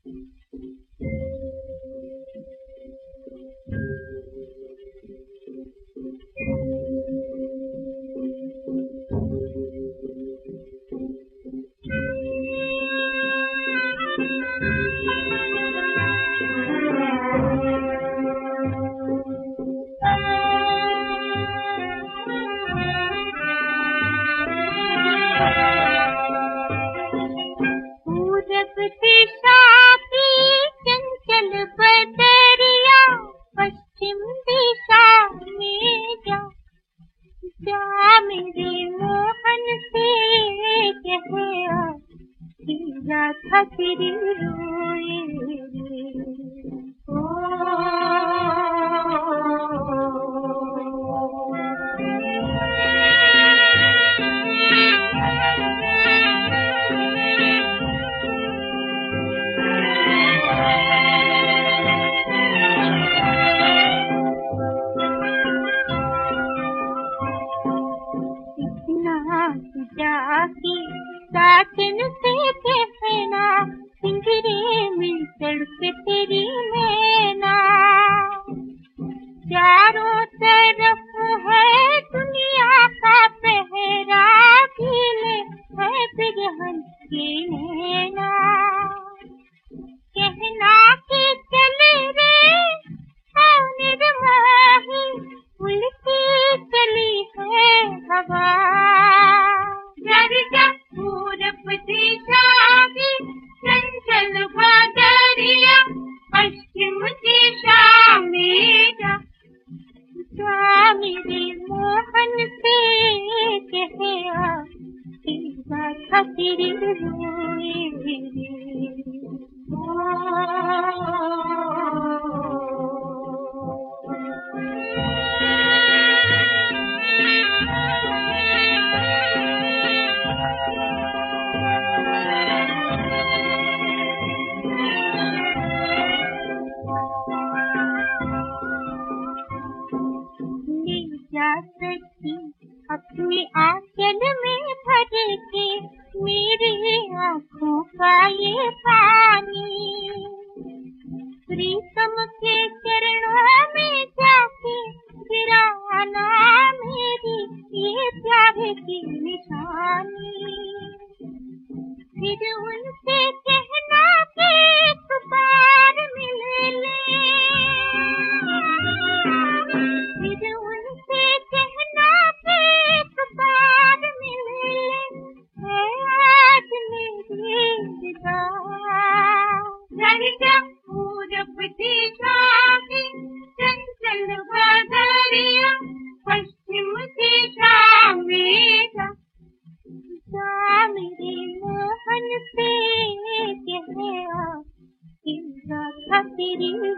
मेरे मोहन से कहया था तेरी रोए जाकी साजन से कहना पिंजरे में तड़पे तेरी नैना। चारों तरफ है दुनिया का पहरा खिले है बिरहन के नैना। कहना कि चले रे निर्वाही उल्टी चली है हवा। पूरब दिशा की चंचल बादरिया पश्चिम दिशा में जा मेरे मोहन से कहया था तेरी रोए जा सकी अपनी आंचल में भर के मेरी आँखों का ये पानी। प्रीतम के चरणों में जाके गिराना मेरी ये प्यार की निशानी। फिर उनसे कहना कि एक बार मिल ले, फिर उनसे कहना कि एक बार मिल ले है आज मेरी विदा। पूरब दिशा की चंचल बादरिया पश्चिम दिशा में जा मेरे मोहन से कहया था तेरी